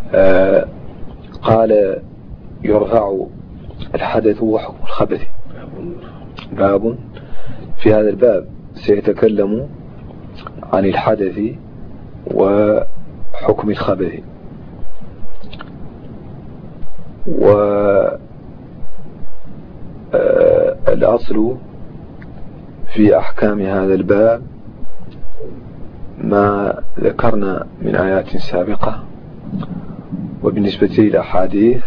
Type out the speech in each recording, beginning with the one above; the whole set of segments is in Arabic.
قال يرفع الحدث وحكم الخبث. باب في هذا الباب سيتكلم عن الحدث وحكم الخبث. والأصل في أحكام هذا الباب ما ذكرنا من آيات سابقة. وبالنسبة للأحاديث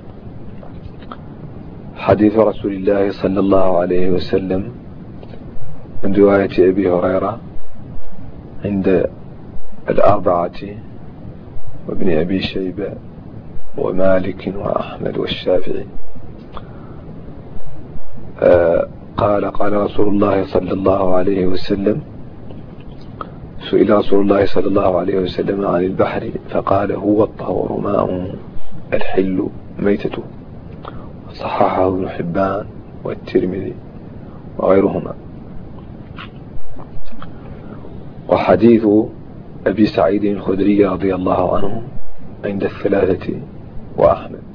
حديث رسول الله صلى الله عليه وسلم من رواية أبي هريرة عند الأربعة وابن أبي شيبة ومالك وأحمد والشافعي قال رسول الله صلى الله عليه وسلم: سئل رسول الله صلى الله عليه وسلم عن البحر فقال: هو الطهور ماء الحل ميتته. صححه ابن حبان والترمذي وغيرهما. وحديث أبي سعيد الخدري رضي الله عنه عند الثلاثة وأحمد،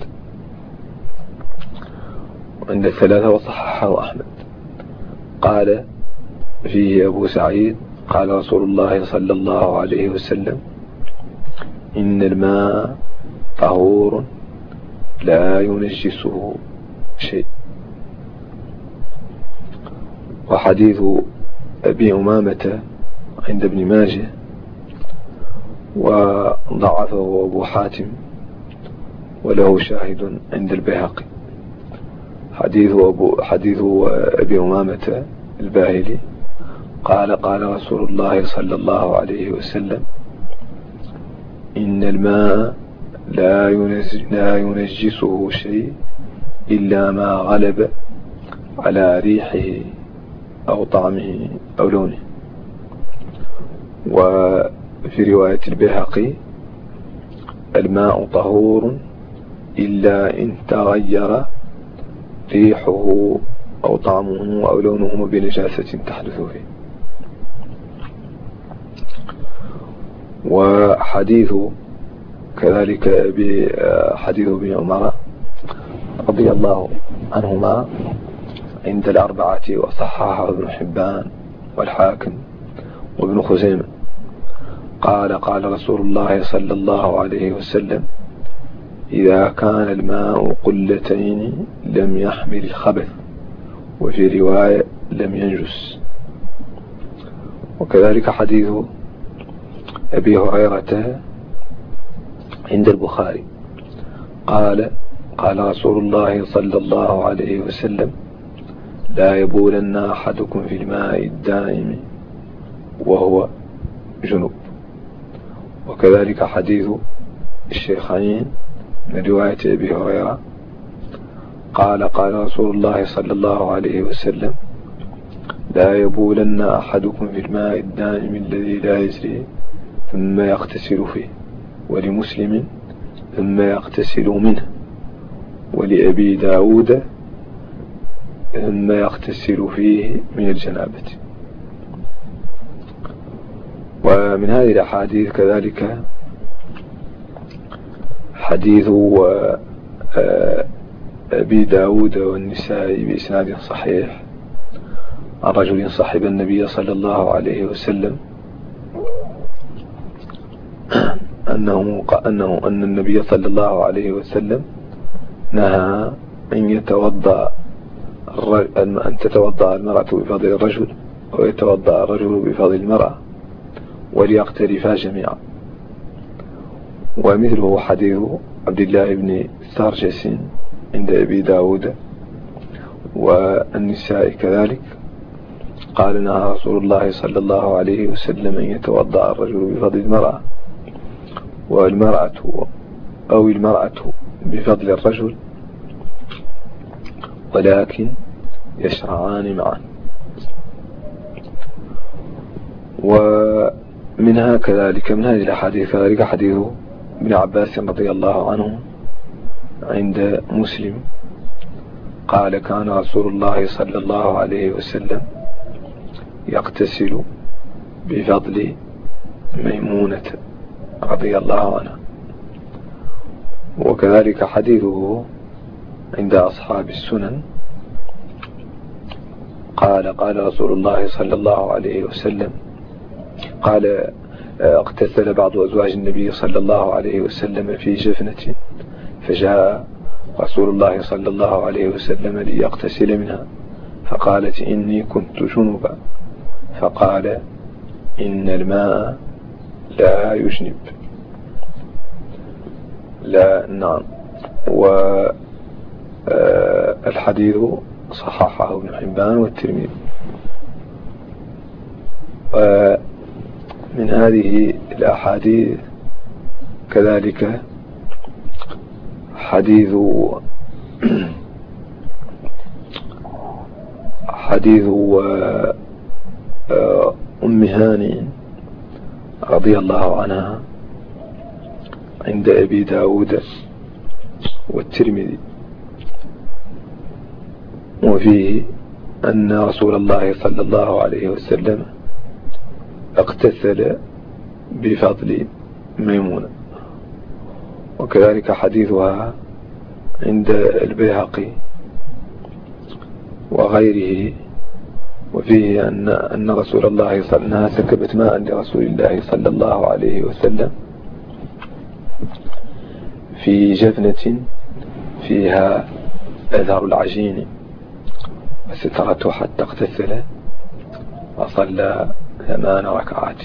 عند الثلاثة وصححه أحمد. قال فيه أبو سعيد: قال رسول الله صلى الله عليه وسلم: إن الماء طهور لا ينجسه شيء. وحديث أبي أمامة عند ابن ماجه وضعفه أبو وله شاهد عند البيهقي. حديث أبي أمامة الباهلي قال رسول الله صلى الله عليه وسلم: إن الماء لا ينجسه شيء إلا ما غلب على ريحه أو طعمه أو لونه. وفي رواية البيهقي: الماء طهور إلا إن تغير ريحه أو طعمه أو لونه بنجاسة تحدث فيه. وحديث كذلك حديث ابن عمر رضي الله عنهما عند الأربعة وصححه ابن حبان والحاكم وابن خزيمة قال رسول الله صلى الله عليه وسلم: إذا كان الماء قلتين لم يحمل الخبث، وفي رواية لم ينجس. وكذلك حديث أبي هريرة عند البخاري قال رسول الله صلى الله عليه وسلم: لا يبولن أحدكم في الماء الدائم وهو جنوب. وكذلك حديث الشيخين من رواية أبي هريرة قال رسول الله صلى الله عليه وسلم: لا يبولن أحدكم في الماء الدائم الذي لا يجري ثم يغتسل فيه. ولمسلم: ثم يغتسل منه. ولأبي داود: ثم يغتسل فيه من الجنابة. ومن هذه الأحاديث كذلك حديث أبي داود والنسائي بإسناد صحيح عن رجل صحب النبي صلى الله عليه وسلم أن النبي صلى الله عليه وسلم نهى أن تتوضأ المرأة بفضل الرجل ويتوضأ الرجل بفضل المرأة وليقترفا جميعا. ومثله حديث عبد الله بن سارجس عند أبي داود والنساء كذلك قال: نهى رسول الله صلى الله عليه وسلم أن يتوضأ الرجل بفضل المرأة المرأة بفضل الرجل، ولكن يشرعان معا. ومنها كذلك من هذه الأحاديث كذلك حديث ابن عباس رضي الله عنه عند مسلم قال: كان رسول الله صلى الله عليه وسلم يغتسل بفضل ميمونة رضي الله عنها. وكذلك حديثه عند أصحاب السنن قال رسول الله صلى الله عليه وسلم قال اغتسل بعض أزواج النبي صلى الله عليه وسلم في جفنة، فجاء رسول الله صلى الله عليه وسلم ليغتسل منها، فقالت إني كنت جنبا، فقال إن الماء لا يجنب. لا نعم. والحديث صححه ابن حبان والترمذي. من هذه الأحاديث كذلك حديث أم هانئ رضي الله عنها عند أبي داود والترمذي، وفيه أن رسول الله صلى الله عليه وسلم اغتسل بفضل ميمونة. وكذلك حديثها عند البيهقي وغيره، وفيه أن رسول الله صلى الله عليه وسلم سكبت ماء لرسول الله صلى الله عليه وسلم في جفنة فيها أثر العجين، فسترته حتى اغتسل وصلى 8 ركعات.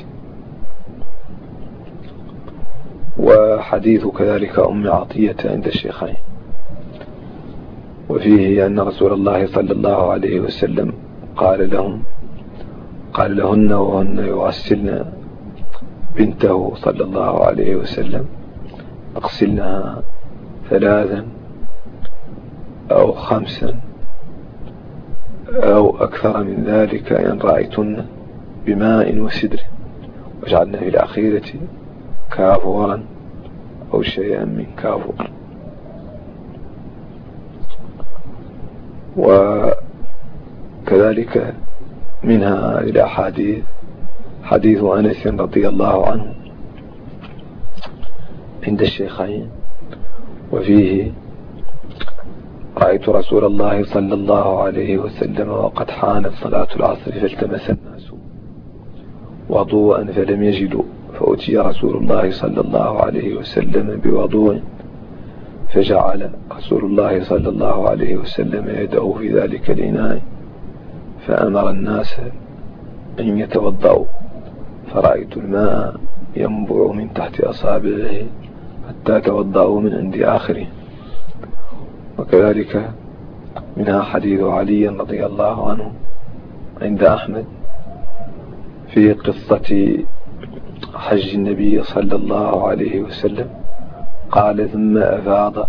وحديث كذلك أم عطية عند الشيخين، وفيه أن رسول الله صلى الله عليه وسلم قال لهن وهن يغسلن بنته صلى الله عليه وسلم اغسلنها 3 أو 5 أو أكثر من ذلك إن رأيتن بماء وسدر، واجعلنا في الأخيرة كافورا أو شيئا من كافور. وكذلك منها الأحاديث حديث أنس رضي الله عنه عند الشيخين، وفيه رأيت رسول الله صلى الله عليه وسلم وقد حانت صلاة العصر فالتمس الناس وضوءا فلم يجدوا، فأتي رسول الله صلى الله عليه وسلم بوضوء، فجعل رسول الله صلى الله عليه وسلم يده في ذلك الإناء، فأمر الناس أن يتوضأوا، فرأيت الماء ينبع من تحت أصابعه حتى توضأوا من عند آخره. وكذلك منها حديث علي رضي الله عنه عند أحمد في قصة حج النبي صلى الله عليه وسلم، قال ثم أفاض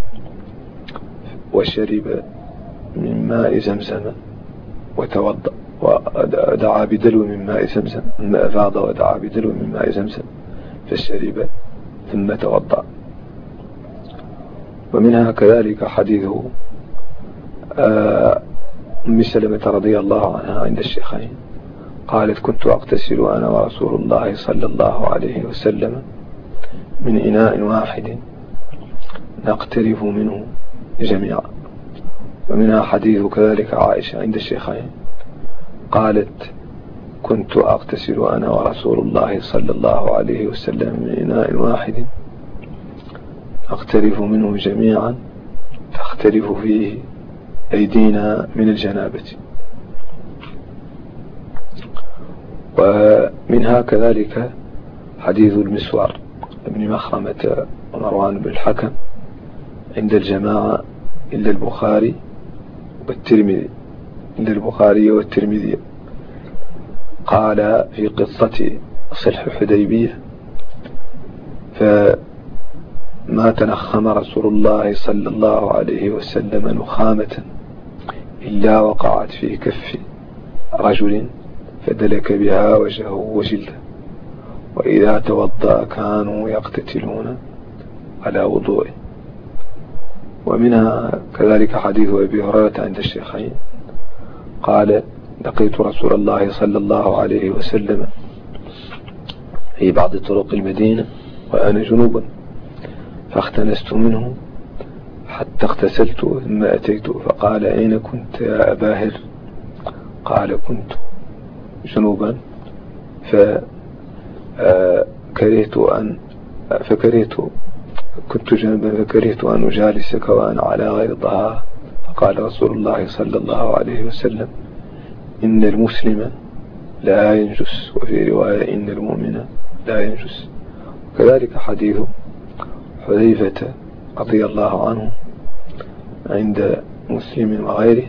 وشرب من ماء زمزم وتوضأ ودعا بدلو من ماء زمزم، ثم أفاض ودعا بدلو من ماء زمزم فشرب ثم توضأ. ومنها كذلك حديث أم سلمة رضي الله عنها عند الشيخين، قالت كنت أغتسل أنا ورسول الله صلى الله عليه وسلم من إناء واحد نقترف منه جميعا. ومنها حديث كذلك عائشة عند الشيخين، قالت كنت أغتسل أنا ورسول الله صلى الله عليه وسلم من إناء واحد نقترف منه جميعا تختلف فيه أيدينا من الجنابة. ومنها كذلك حديث المسور ابن مخرمة ومروان بن الحكم عند الجماعة إلا البخاري والترمذي، قال في قصة صلح حديبية فما تنخم رسول الله صلى الله عليه وسلم نخامة إلا وقعت في كف رجل فدلك بها وجهه وجلده، وإذا توضأ كانوا يقتتلون على وضوءه. ومنها كذلك حديث أبي هريرة عند الشيخين، قال لقيت رسول الله صلى الله عليه وسلم في بعض طرق المدينة وأنا جنوبا، فاختنست منه حتى اغتسلت ثم أتيته فقال أين كنت يا أبا هر؟ قال كنت جنوبا كنت جنبا فكرهت أن أجالسك وأنا على غير طهارة. فقال رسول الله صلى الله عليه وسلم إن المسلم لا ينجس، وفي رواية إن المؤمن لا ينجس. وكذلك حديث حذيفة رضي الله عنه عند مسلم وغيره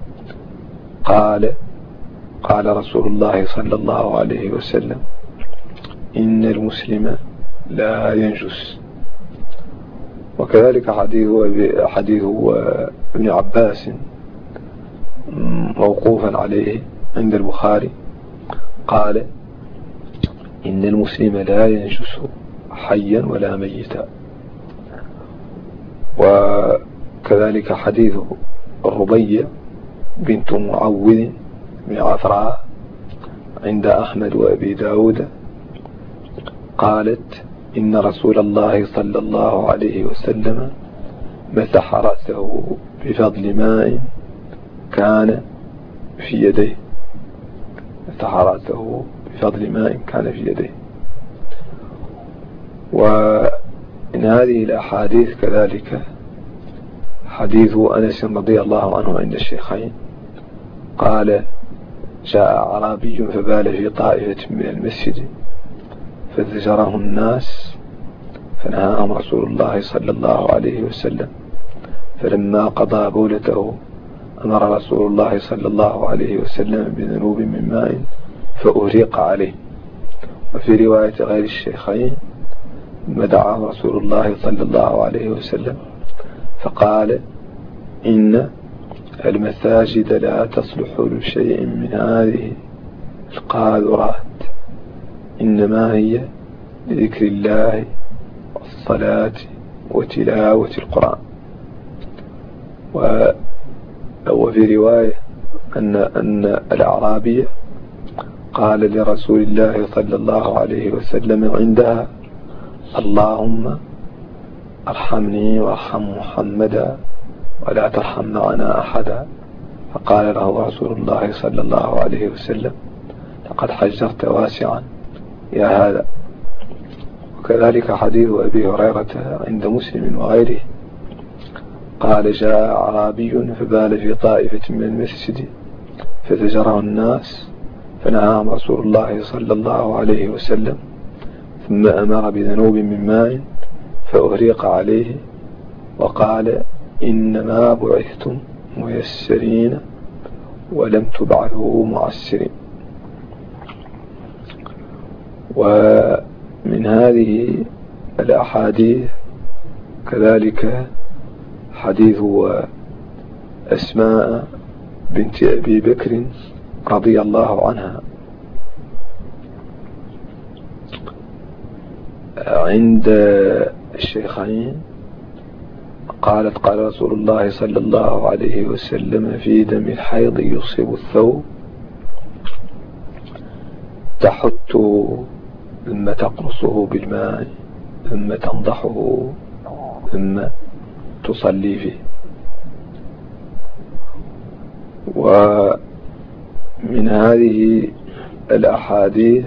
قال رسول الله صلى الله عليه وسلم إن المسلم لا ينجس. وكذلك حديث ابن عباس موقوفا عليه عند البخاري قال إن المسلم لا ينجس حيا ولا ميتا. وكذلك حديث الربيع بنت معوذ بن عفراء عند أحمد وأبي داود قالت إن رسول الله صلى الله عليه وسلم مسح رأسه بفضل ماء كان في يديه، مسح رأسه بفضل ماء كان في يديه. ومن هذه الأحاديث كذلك حديث أنس رضي الله عنه عند الشيخين قال جاء أعرابي فبال في طائفة من المسجد فزجره الناس فنهاهم رسول الله صلى الله عليه وسلم، فلما قضى بولته أمر رسول الله صلى الله عليه وسلم بذنوب من ماء فأهريق عليه. وفي رواية غير الشيخين دعاه رسول الله صلى الله عليه وسلم فقال إن المساجد لا تصلح لشيء من هذه القاذورات، إنما هي لذكر الله والصلاة وتلاوة القرآن. وفي رواية أن الأعرابي قال لرسول الله صلى الله عليه وسلم عندها اللهم ارحمني وارحم محمدا ولا ترحم معنا أحدا. فقال له رسول الله صلى الله عليه وسلم لقد حجرت واسعا يا هذا. وكذلك حديث أبي هريرة عند مسلم وغيره قال جاء أعرابي فبال في طائفة من المسجد فزجره الناس فنهاهم رسول الله صلى الله عليه وسلم، ثم أمر بذنوب من ماء فأهريق عليه وقال إنما بعثتم ميسرين ولم تبعثوا معسرين. ومن هذه الأحاديث كذلك حديث أسماء بنت أبي بكر رضي الله عنها عند الشيخين قالت قال رسول الله صلى الله عليه وسلم في دم الحيض يصيب الثوب تحت ثم تقرصه بالماء ثم تنضحه ثم تصلي فيه. ومن هذه الأحاديث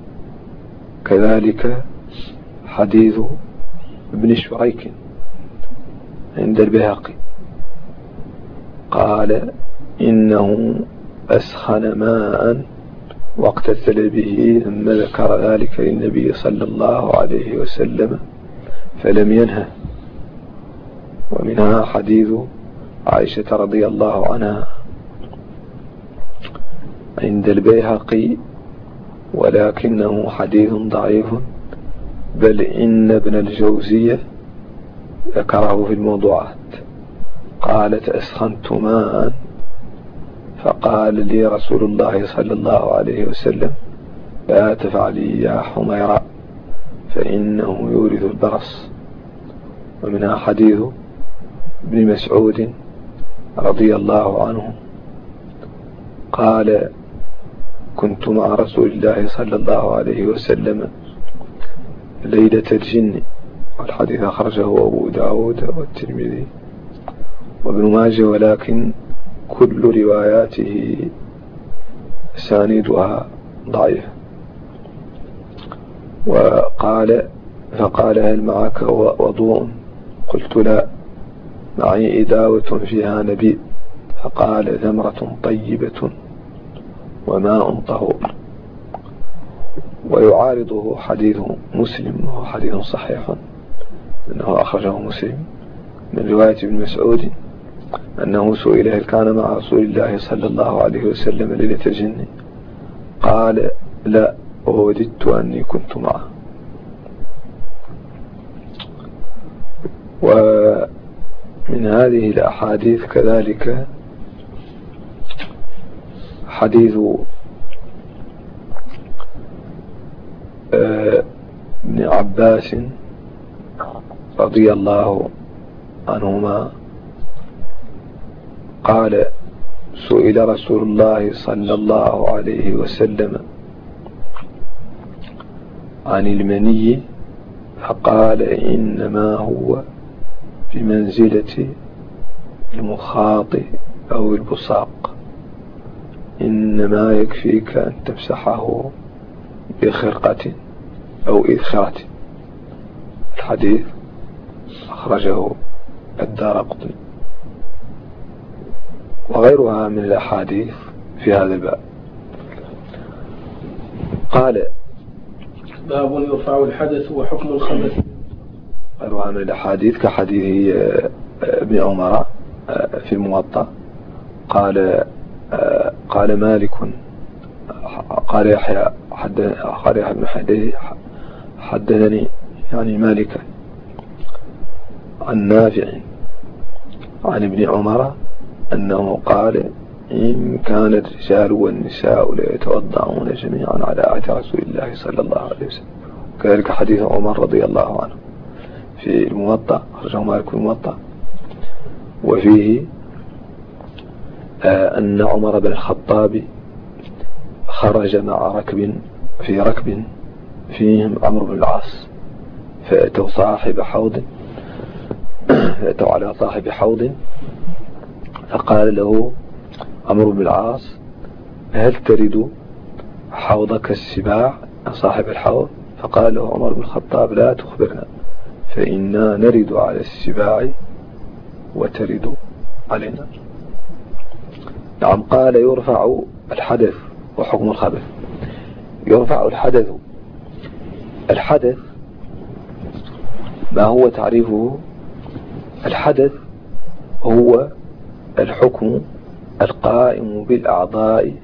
كذلك حديث ابن شريك عند البيهقي قال إنه أسخن ماء واغتسل به ثم ذكر ذلك للنبي صلى الله عليه وسلم فلم ينهه. ومنها حديث عائشة رضي الله عنها عند البيهقي ولكنه حديث ضعيف، بل إن ابن الجوزية ذكره في الموضوعات. قالت أسخنت ماء فقال لي رسول الله صلى الله عليه وسلم لا تفعلي يا حميرة فإنه يورث البرص. ومنها حديث ابن مسعود رضي الله عنه قال كنت مع رسول الله صلى الله عليه وسلم ليلة الجن والحديث أخرجه أبو داود والترمذي وابن ماجه، ولكن كل رواياته أسانيدها ضعيفة. فقال هل معك وضوء؟ قلت لا، معي إداوة فيها نبيذ. فقال ثمرة طيبة وماء طهور. ويعارضه حديث مسلم، وهو حديث صحيح أنه أخرجه مسلم من رواية ابن مسعود أنه سئل هل كان مع رسول الله صلى الله عليه وسلم ليلة الجن؟ قال لا، ووددت أني كنت معه. ومن هذه الأحاديث كذلك حديث ابن عباس رضي الله عنهما قال سئل رسول الله صلى الله عليه وسلم عن المني فقال إنما هو بمنزلة المخاط أو البصاق، إنما يكفيك أن تمسحه بخرقة أو إذخرة. الحديث أخرجه الدارقطني وغيرها من الأحاديث في هذا الباب. قال باب يرفع الحدث وحكم الخبث. غيرها من الأحاديث كحديث ابن عمر في الموطأ قال مالك قال يحيى بن حديث حدثني يعني مالك عن نافع عن ابن عمر أنه قال إن كان الرجال والنساء ليتوضعون جميعا على عهد رسول الله صلى الله عليه وسلم. وكذلك حديث عمر رضي الله عنه في الموطأ، أخرجه مالك في الموطأ، وفيه أن عمر بن الخطاب خرج مع ركب فيهم عمرو بن العاص، فأتوا على صاحب حوض فقال له عمرو بن العاص هل ترد حوضك السباع صاحب الحوض؟ فقال له عمر بن الخطاب لا تخبرنا فإنا نرد على السباع وترد علينا. نعم. قال يرفع الحدث وحكم الخبث. يرفع الحدث ما هو تعريفه؟ الحدث هو الحكم القائم بالأعضاء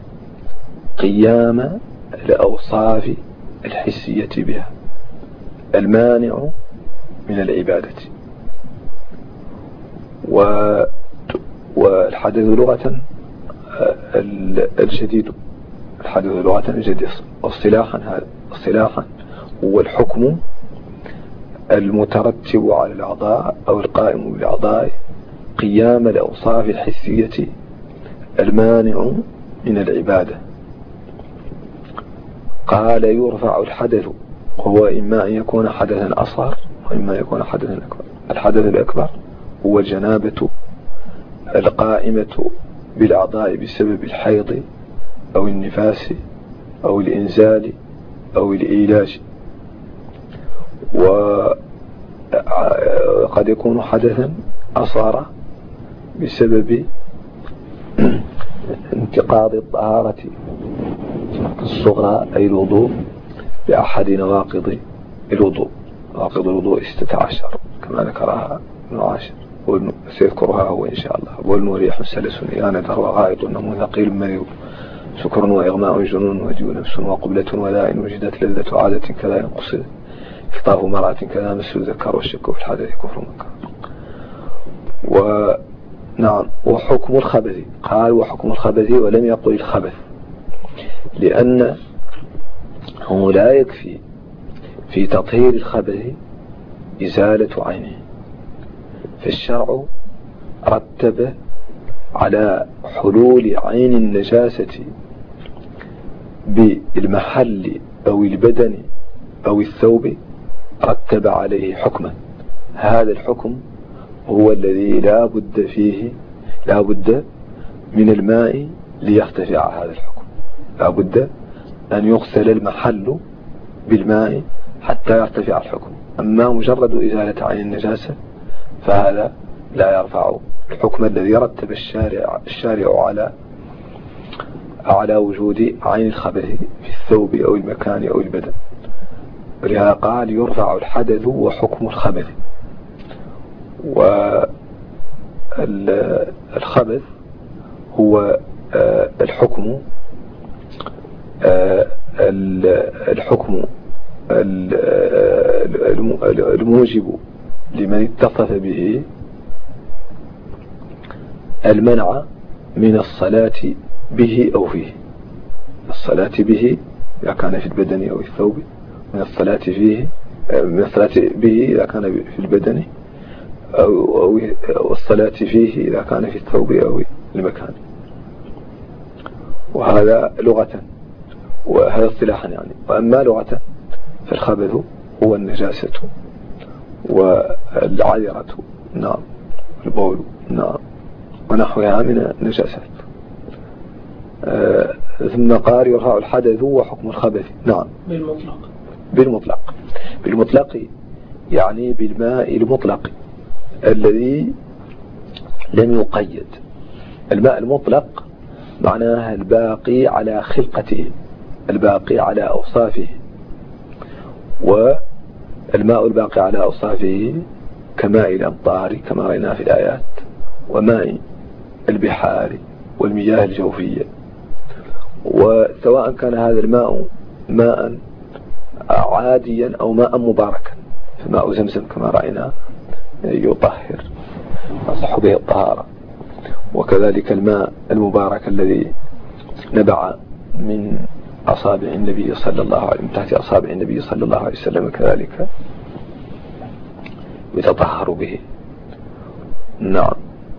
قيام الأوصاف الحسية بها المانع من العبادة. والحدث لغة الجديد، الحدث لغة الجديد. اصطلاحا هو الحكم المترتب على الأعضاء أو القائم بالأعضاء قيام الأوصاف الحسية المانع من العبادة. قال يرفع الحدث، وهو إما أن يكون حدثا أصغر وإما أن يكون حدثا أكبر. الحدث الأكبر هو الجنابة القائمة بالأعضاء بسبب الحيض أو النفاس أو الإنزال أو الإيلاج، وقد يكون حدثا أصغر بسبب انتقاض الطهارة الصغرى أي الوضوء بأحد نواقض الوضوء. نواقض الوضوء 16 كما ذكرها ابن عاشر سيذكرها هو إن شاء الله: بول وريح سلس إيانة وغائط نمو ثقيل مريض سكر وإغماء جنون وجو نفس وقبلة ولاء وجدت لذة عادة كذا ينقصد إخطاف مرأة كذا مس ذكر والشك في الحدث كفر مكر. ونعم. وحكم الخبث، قال وحكم الخبث ولم يقل الخبث، لأنه لا يكفي في تطهير الخبث إزالة عينه، فالشرع رتب على حلول عين النجاسة بالمحل أو البدن أو الثوب، رتب عليه حكما، هذا الحكم هو الذي لا بد من الماء ليرتفع هذا الحكم، لا بد أن يغسل المحل بالماء حتى يرتفع الحكم. أما مجرد إزالة عين النجاسة فهذا لا يرفع الحكم الذي رتب الشارع على وجود عين الخبث في الثوب أو المكان أو البدن. ولهذا قال يرفع الحدث وحكم الخبث. والخبث هو الحكم الموجب لمن اتصف به المنع من الصلاة به أو فيه، الصلاة به إذا كان في البدن أو الثوب، من الصلاة به إذا كان في البدن أو الصلاة فيه إذا كان في الثوب أو المكان. وهذا لغة، وهذا اصطلاحا يعني. وأما لغة فالخبث هو النجاسة والعذرة، نعم، البول، نعم، ونحوها من النجاسات. ثم قال يرفع الحدث وحكم الخبث، نعم، بالمطلق يعني بالماء المطلق الذي لم يقيد. الماء المطلق معناه الباقي على خلقته، الباقي على أوصافه. والماء الباقي على أوصافه كماء الأمطار كما رأينا في الآيات، وماء البحار والمياه الجوفية. وسواء كان هذا الماء ماء عاديا أو ماء مباركا، فماء زمزم كما رأينا يطهر يصح به الطهارة. وكذلك الماء المبارك الذي نبع من أصابع النبي صلى الله عليه وسلم، تحت أصابع النبي صلى الله عليه وسلم، كذلك يتطهر به، نعم.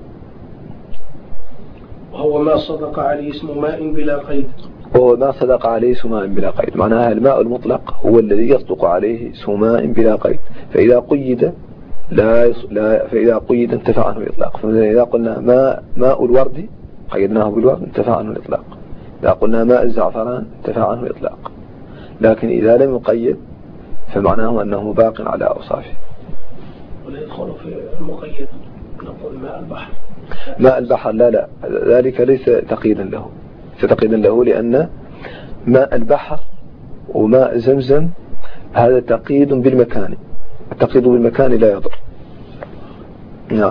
وهو ما صدق عليه اسم ماء بلا قيد، وهو ما صدق عليه اسم ماء بلا قيد، معناها الماء المطلق هو الذي يصدق عليه اسم ماء بلا قيد. فإذا قيد فإذا قيد انتفع عنه الإطلاق. فإذا قلنا ماء الورد قيدناه بالورد انتفع عنه الإطلاق، إذا قلنا ماء الزعفران انتفع عنه الإطلاق. لكن إذا لم يقيد فمعناه أنه باق على أوصافه. ولا يدخل في المقيد نقول ماء البحر. ماء البحر لا، ذلك ليس تقييدا له، لأن ماء البحر وماء زمزم هذا تقييد بالمكان، التقييد بالمكان لا يضر، نعم،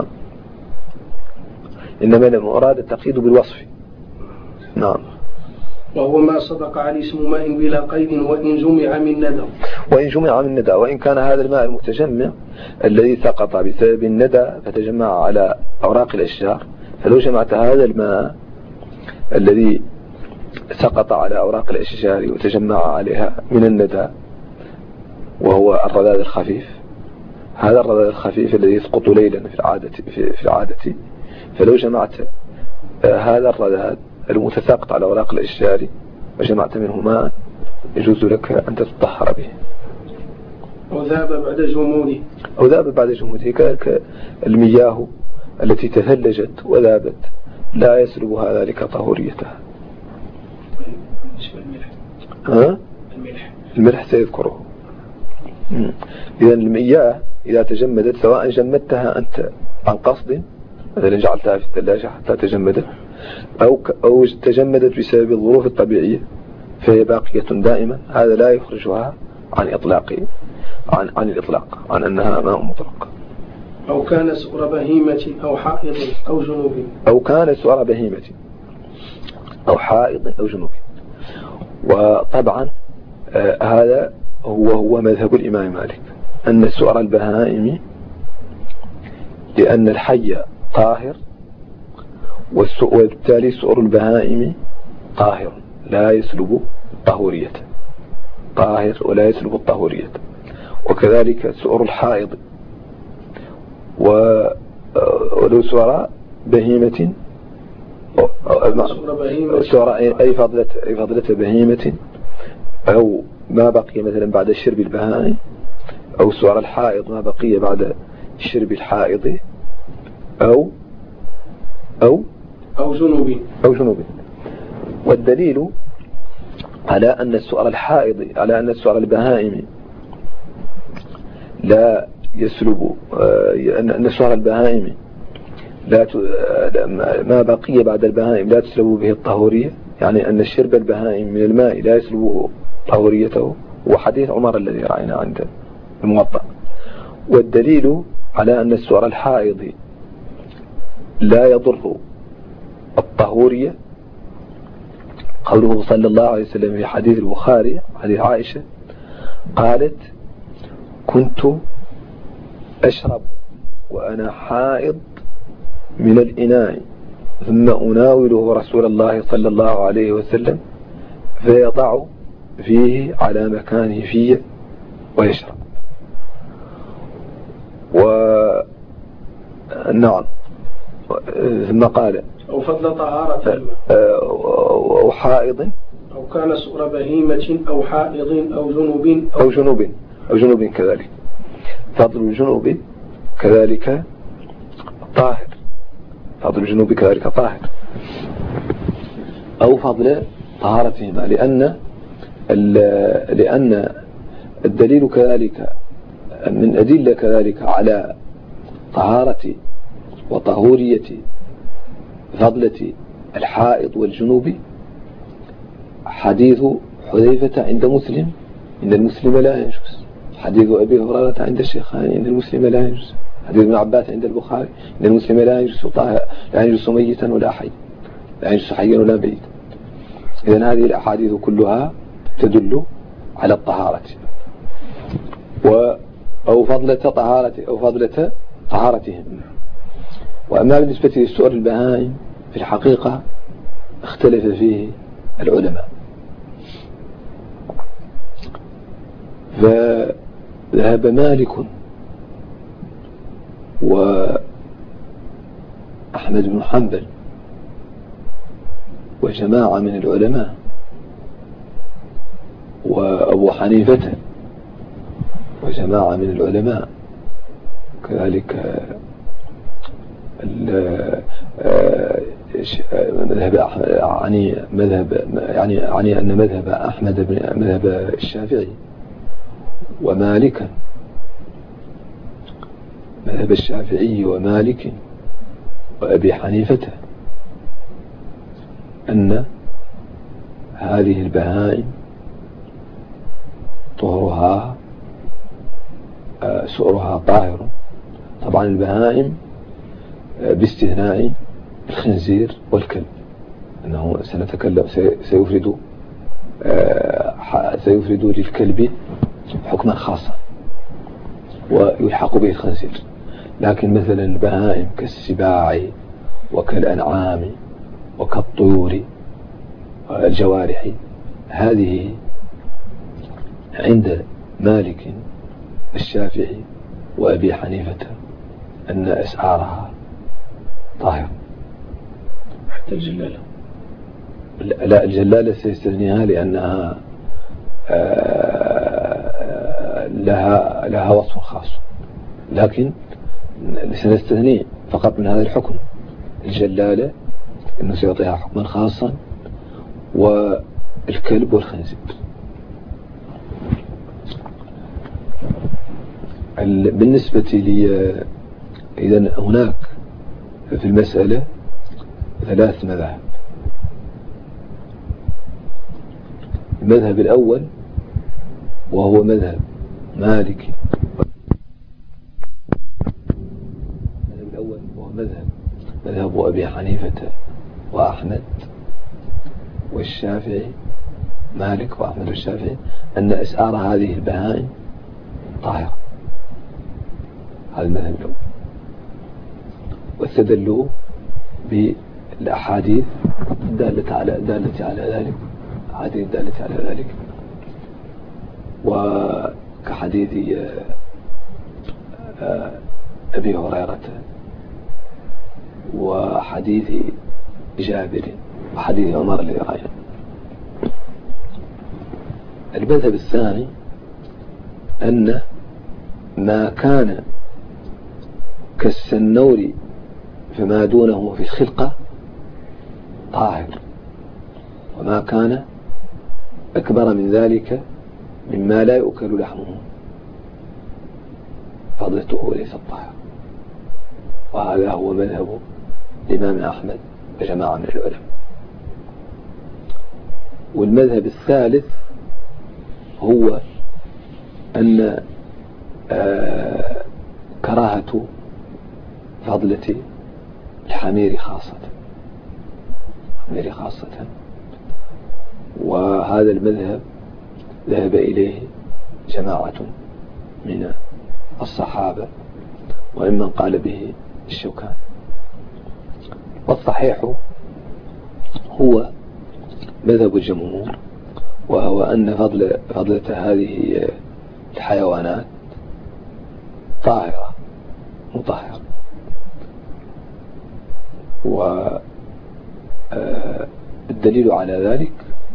إنما المراد التقييد بالوصف، نعم. وهو ما صدق عليه اسم ماء بلا قيد وإن جمع من ندى، وإن كان هذا الماء المتجمع الذي سقط بسبب الندى فتجمع على أوراق الأشجار، فلو جمعت هذا الماء الذي سقط على أوراق الأشجار وتجمع عليها من الندى وهو الرذاذ الخفيف، هذا الرذاذ الخفيف الذي يسقط ليلا في العادة، فلو جمعت هذا الرذاذ المتساقط على أوراق الأشجار وجمعت منه ماء يجوز لك أن تتطهر به. أو ذاب بعد جموده، كذلك المياه التي تثلجت وذابت لا يسلبها ذلك طهوريتها. الملح سيذكره. إذا المياه إذا تجمدت، سواء جمدتها أنت عن قصد، مثلا جعلتها في الثلاجة حتى تجمدت، أو تجمدت بسبب الظروف الطبيعية فهي باقية دائما، هذا لا يخرجها عن الإطلاق، عن أنها ماء مطلق. أو كان سؤر بهيمة أو حائض أو جنوب، أو كان سؤر بهيمة أو حائض أو جنوب. وطبعا هذا هو مذهب الإمام مالك، أن سؤر البهائم، لأن الحي طاهر، وبالتالي سؤر البهائم طاهر لا يسلب الطهورية، طاهر ولا يسلب الطهورية. وكذلك سؤر الحائض، ولو سؤر بهيمة سؤر أي فضلة بهيمة، أو ما بقي مثلا بعد شرب البهائم، أو سؤال الحائض ما بقي بعد شرب الحائض أو جنوب. والدليل على أن السؤال الحائض على أن السؤال البهائم لا يسلب أن السؤال البهائم ما بقي بعد البهائم لا تسلب به الطهورية، يعني أن الشرب البهائم من الماء لا يسلبه طهوريته، وحديث عمر الذي رأينا عند الموطأ. والدليل على أن السؤال الحائض لا يضر الطهورية قوله صلى الله عليه وسلم في حديث البخاري حديث عائشة قالت: كنت أشرب وأنا حائض من الإناء ثم أناوله رسول الله صلى الله عليه وسلم فيضع فيه على مكانه فيه ويشرب. نعم. ثم قال: أو فضل طهارة أو حائض أو كان سؤر بهيمة أو حائض أو جنوب كذلك. فضل الجنوب كذلك طاهر، أو فضل طهارتهما، لأن الدليل كذلك من أدلة كذلك على طهارة وطهورية فضلة الحائض والجنوب حديث حذيفة عند مسلم: إن المسلم لا ينجس. حديث أبي هريرة عند الشيخين: إن المسلم لا ينجس. حديث ابن عباس عند البخاري: إن المسلم لا ينجس ميتا ولا حي، لا ينجس حيا ولا ميتا. إذن هذه الأحاديث كلها تدل على الطهارة أو فضلة طهارتهم. وأما بالنسبة للسؤر البهائم في الحقيقة اختلف فيه العلماء، فذهب مالك وأحمد بن حنبل وجماعة من العلماء وأبو حنيفة وجماعة من العلماء كذلك يعني أن مذهب أحمد مذهب الشافعي ومالكا، مذهب الشافعي ومالك وأبي حنيفة، أن هذه البهائم طهرها سؤرها طاهر. طبعا البهائم باستثناء الخنزير والكلب، أنه سنتكلم سيفرد للكلب حكما خاصا ويلحق به الخنزير. لكن مثلا البهائم كالسباع وكالأنعام وكالطيور الجوارح هذه عند مالك الشافعي وأبي حنيفة أن أسعارها طاهرة. حتى الجلالة لا، الجلالة سيستثنيها لأنها لها وصف خاص، لكن سنستثني فقط من هذا الحكم الجلالة إنه سيعطيها حكما خاصا، والكلب والخنزير. بالنسبة لي إذن هناك في المسألة 3 مذاهب. المذهب الأول وهو مذهب مالك، المذهب الأول وهو مذهب أبي حنيفة وأحمد والشافعي، مالك وأحمد والشافعي، أن أسعار هذه البهائم طاهرة. هذا المذهب الأول، واستدلوا بالأحاديث الدالة على ذلك، أحاديث الدالة على ذلك، وكحديث أبي هريرة وحديث جابر وحديث عمر الذي رأينا. المذهب الثاني أن ما كان كالسنور فما دونه في الخلقة طاهر، وما كان أكبر من ذلك مما لا يؤكل لحمه فضلته ليست طاهر. وهذا هو مذهب الإمام أحمد وجماعة من العلماء. والمذهب الثالث هو أن كراهة فضلة الحمير خاصة، وهذا المذهب ذهب إليه جماعة من الصحابة وممن قال به الشوكاني. والصحيح هو مذهب الجمهور، وهو أن فضلة هذه الحيوانات طاهرة مطهرة. والدليل على ذلك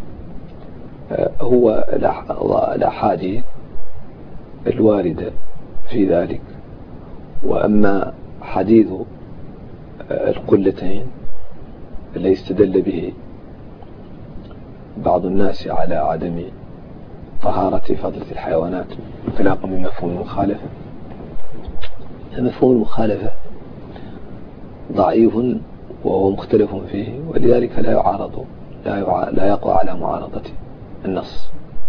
هو الأحاديث الواردة في ذلك. وأما حديث القلتين الذي استدل به بعض الناس على عدم طهارة فضلة الحيوانات انطلاقا من مفهوم المخالفة، مفهوم المخالفة ضعيف وهو مختلف فيه، ولذلك لا يعارض لا يقوى على معارضة النص.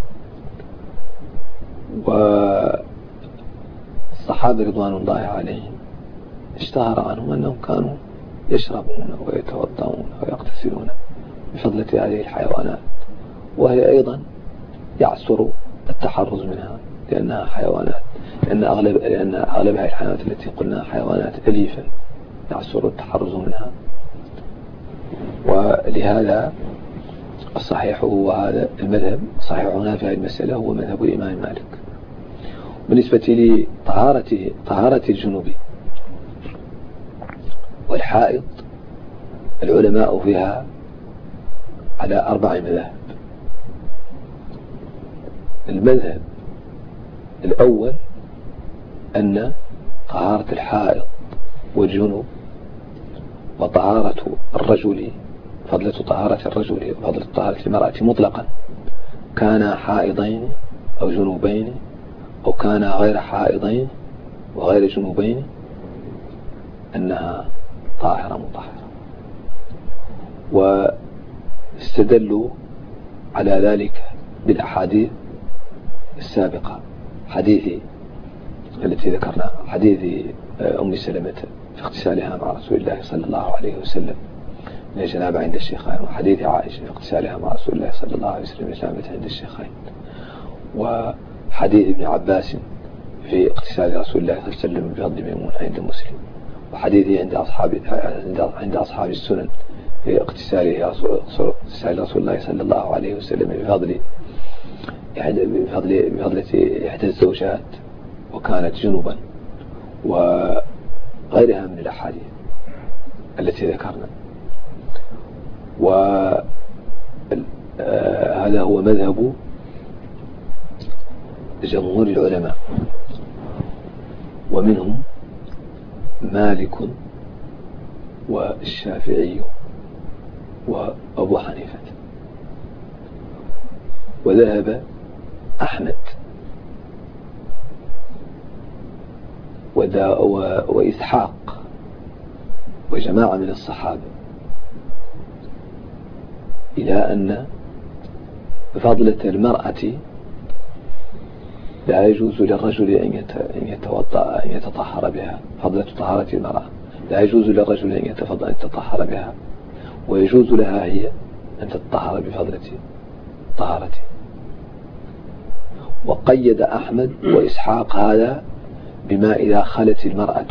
والصحابة رضوان الله عليهم اشتهر عنهم أنهم كانوا يشربون ويتوضعون ويغتسلون بفضلة هذه الحيوانات، وهي أيضا يعسر التحرز منها لأنها حيوانات، لأن أغلب هذه الحيوانات التي قلنا حيوانات أليفة يعسر التحرز منها. ولهذا الصحيح هو هذا المذهب، الصحيح هنا في هذه المسألة هو مذهب الإمام مالك. بالنسبة لطهارة الجنوب والحائض العلماء فيها على 4 مذاهب. المذهب الأول أن طهارة الحائض والجنوب وطهارة الرجل، فضلة طهارة الرجل وفضلة طهارة المرأة مطلقا، كان حائضين أو جنوبين أو كان غير حائضين وغير جنوبين، أنها طاهرة مطهرة. واستدلوا على ذلك بالأحاديث السابقة، حديث التي ذكرنا، حديث أم سلمة في اغتسالها مع رسول الله صلى الله عليه وسلم من الجنابة عند الشيخين، وحديث عائشة في اغتسالها مع رسول الله صلى الله عليه وسلم من الجنابة عند الشيخين، وحديث ابن عباس في اغتسال رسول الله صلى الله عليه وسلم بفضل ميمونة عند مسلم، وحديثه عند أصحاب السنن في اغتسال رسول الله صلى الله عليه وسلم بفضل إحدى الزوجات وكانت جنوبا، وغيرها من الأحاديث التي ذكرنا. وهذا هو مذهب جمهور العلماء، ومنهم مالك والشافعي وأبو حنيفة. وذهب أحمد وإسحاق وجماعة من الصحابة إلى أن فضلة المرأة لا يجوز للرجل أن يتوضأ أن يتطهر بها، فضلة طهارة المرأة لا يجوز للرجل أن يتطهر بها، ويجوز لها هي أن تتطهر بفضلة طهارته. وقيد أحمد وإسحاق هذا بما إذا خلت المرأة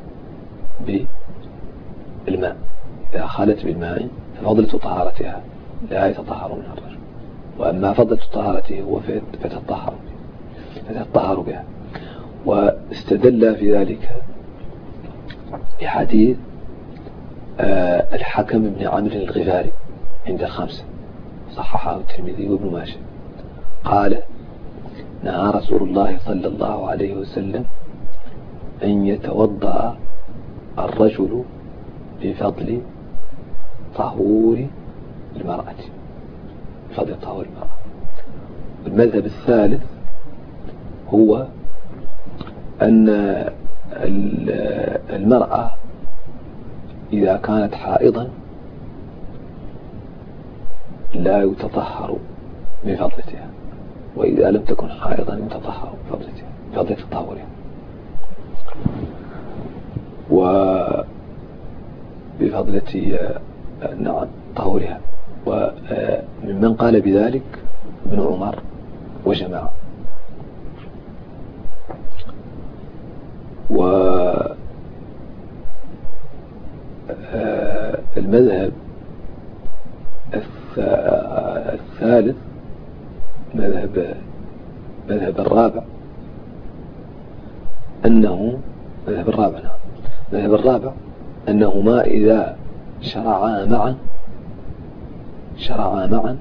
بالماء، إذا خلت بالماء ففضلة طهارتها لا يتطهر منها الرجل، وأما فضلة طهارته هو فتتطهر بها. واستدل في ذلك بحديث الحكم بن عمرو الغفاري عند الخمسة، صححه الترمذي وابن ماجه، قال: نهى رسول الله صلى الله عليه وسلم أن يتوضأ الرجل بفضل طهور المرأة، بفضل طهور المرأة. المذهب الثالث هو أن المرأة إذا كانت حائضا لا يتطهر بفضلتها، وإذا لم تكن حائضا يتطهر بفضلتها، بفضل تطهرها. وبفضلة نعم طهورها. وممن قال بذلك ابن عمر وجماعة. والمذهب الثالث مذهب الرابع أنه مذهب الرابع أنهما إذا شرعا معا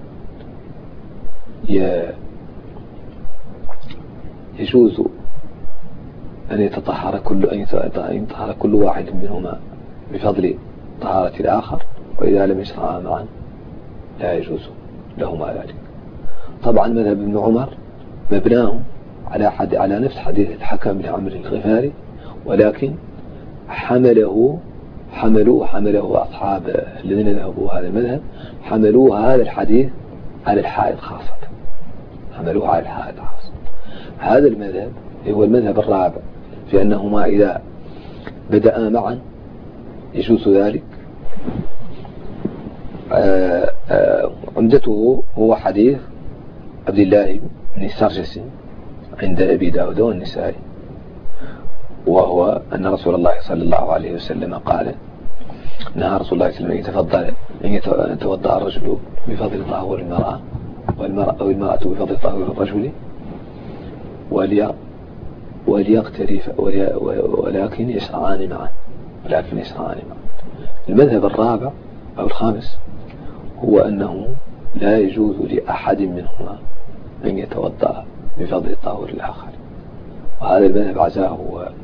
يجوز أن يتطهر كل واحد منهما بفضل طهارة الآخر، وإذا لم يشرعا معا لا يجوز لهما ذلك. طبعا مذهب ابن عمر مبناه على نفس حديث الحكم بن عمرو الغفاري، ولكن حملوه أصحاب الذين ذهبوا هذا المذهب، حملوا هذا الحديث على الحائض خاصة، هذا المذهب هو المذهب الرابع في أنهما إذا بدأ معا يجوز ذلك. عمدته هو حديث عبد الله بن سرجس عند أبي داود والنسائي، وهو أن رسول الله صلى الله عليه وسلم قال: نهى رسول الله صلى الله عليه وسلم أن يتوضأ الرجل بفضل طهور المرأة، أو المرأة بفضل طهور الرجل، وليقترف ولكن يشرعان معا. المذهب الرابع أو الخامس هو أنه لا يجوز لأحد منهما أن يتوضأ بفضل طهور الآخر، وهذا المذهب عزاه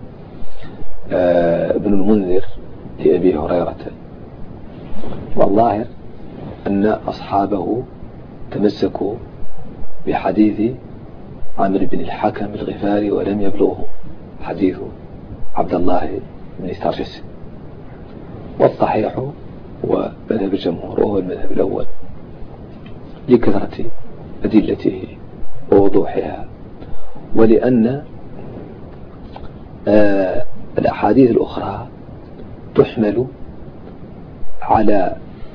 ابن المنذر لأبي هريرة. والظاهر أن أصحابه تمسكوا بحديث عمرو بن الحكم الغفاري ولم يبلغه حديث عبد الله بن سرجس. والصحيح هو مذهب الجمهور، وهو المذهب الأول لكثرة أدلته ووضوحها، ولأن الأحاديث الأخرى تحمل على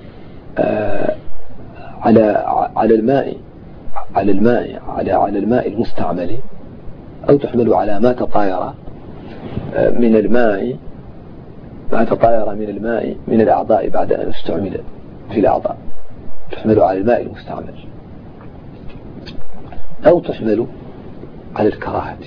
الماء المستعمل، أو تحمل على ما تطاير من الماء من الأعضاء بعد أن استعمل في الأعضاء، تحمل على الماء المستعمل، أو تحمل على الكراهة،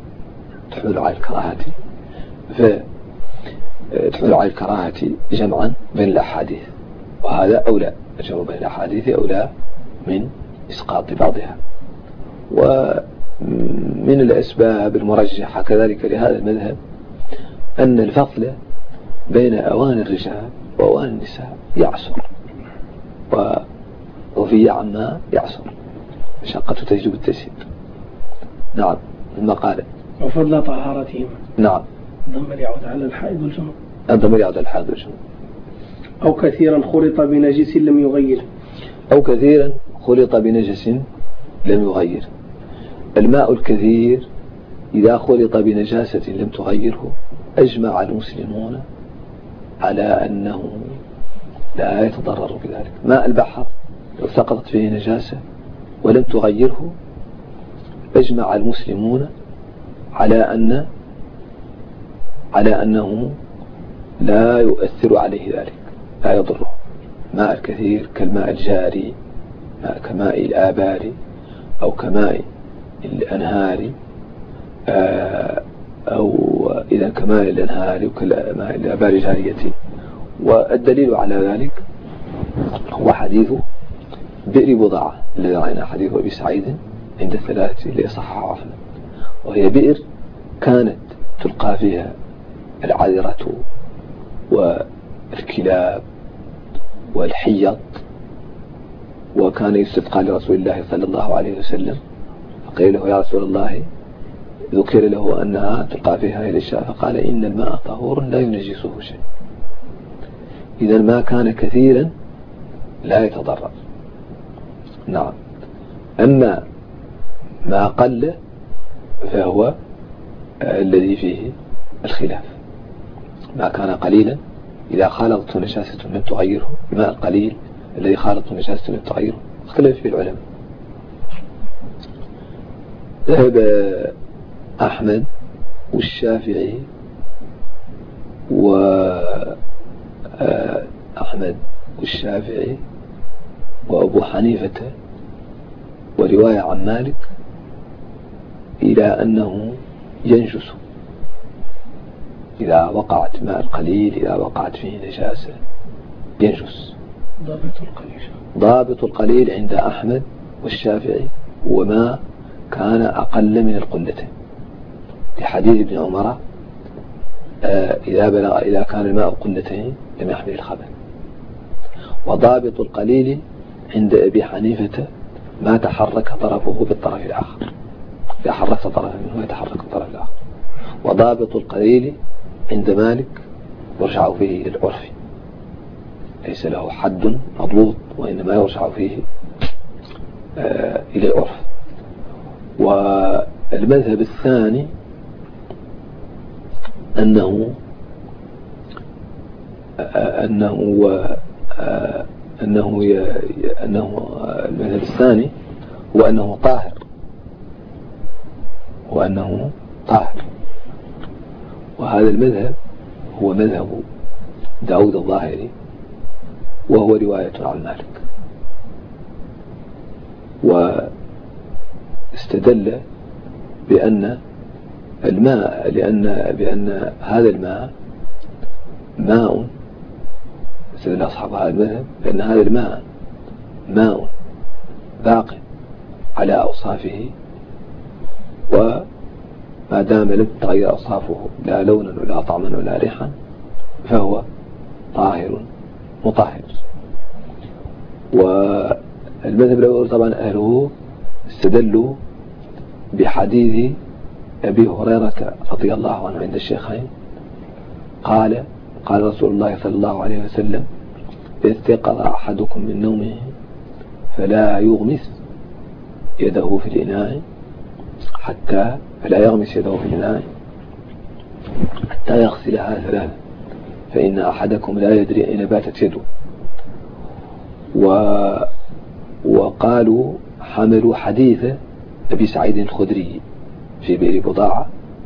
تحمل على الكراهة جمعا بين الأحاديث، وهذا أولى، الجمع بين الأحاديث أولى من إسقاط بعضها. ومن الأسباب المرجحة كذلك لهذا المذهب أن الفصل بين أوان الرجال وأوان النساء يعسر، وفي عما يعسر، مشقة تجلب التيسير. نعم، ثم قال: وفضل طهارتهما. نعم، الضمير يعود على الحائض والجنوب. الضمير يعود على الحائض والجنوب. أو كثيرا خلط بنجس لم يغير. الماء الكثير إذا خلط بنجاسة لم تغيره أجمع المسلمون على أنه لا يتضرر بذلك. ماء البحر لو سقطت فيه نجاسة ولم تغيره أجمع المسلمون على أنه لا يؤثر عليه ذلك، لا يضره. ماء الكثير كالماء الجاري، كماء الآبار أو كماء الأنهار، أو إذا كماء الأنهار وكماء الآبار الجارية. والدليل على ذلك هو حديث بئر بضاعة الذي رأينا، حديث أبي سعيد عند الثلاثة اللي صححه أحمد، وهي بئر كانت تلقى فيها العذرة والكلاب والحيض. وكان يستسقى لرسول الله صلى الله عليه وسلم فقيل له يا رسول الله، ذكر له أنها تلقى فيها إلى الشاء فقال إن الماء طهور لا ينجسه شيء. إذا ما كان كثيرا لا يتضرر. نعم. أما ما قل فهو الذي فيه الخلاف. ما كان قليلا إذا خالطته نجاسة لم تغيره، الماء القليل الذي خالطته نجاسة لم تغيره، اختلف فيه العلماء. ذهب أحمد والشافعي وأبو حنيفة ورواية عن مالك إلى أنه ينجس إذا وقعت ماء القليل، إذا وقعت فيه نجاسة ينجس. ضابط القليل عند أحمد والشافعي وما كان أقل من القلتين، لحديث ابن عمر إذا كان الماء قلتين لم يحمل الخبث. وضابط القليل عند أبي حنيفة ما تحرك طرفه بالطرف الآخر، إذا حركت طرفا منه يتحرك الطرف الآخر. وضابط القليل عند مالك يرجع فيه إلى العرف، ليس له حد مضبوط وإنما يرجع فيه إلى العرف. والمذهب الثاني أنه المذهب الثاني هو أنه طاهر، وهذا المذهب هو مذهب داود الظاهري، وهو رواية عن مالك. واستدل بأن الماء بأن هذا الماء ماء، استدل أصحاب هذا المذهب بأن هذا الماء ماء باق على أوصافه، وما دام لم تتغير أوصافه لا لونا ولا طعما ولا ريحا فهو طاهر مطهر. والمذهب الأول طبعا أهله استدلوا بحديث أبي هريرة رضي الله عنه عند الشيخين قال رسول الله صلى الله عليه وسلم: إذا استيقظ أحدكم من نومه فلا يغمس يده في الإناء حتى يغسلها ثلاثا، فإن أحدكم لا يدري أين باتت يده. وقالوا حملوا حديث أبي سعيد الخدري في بئر بضاعة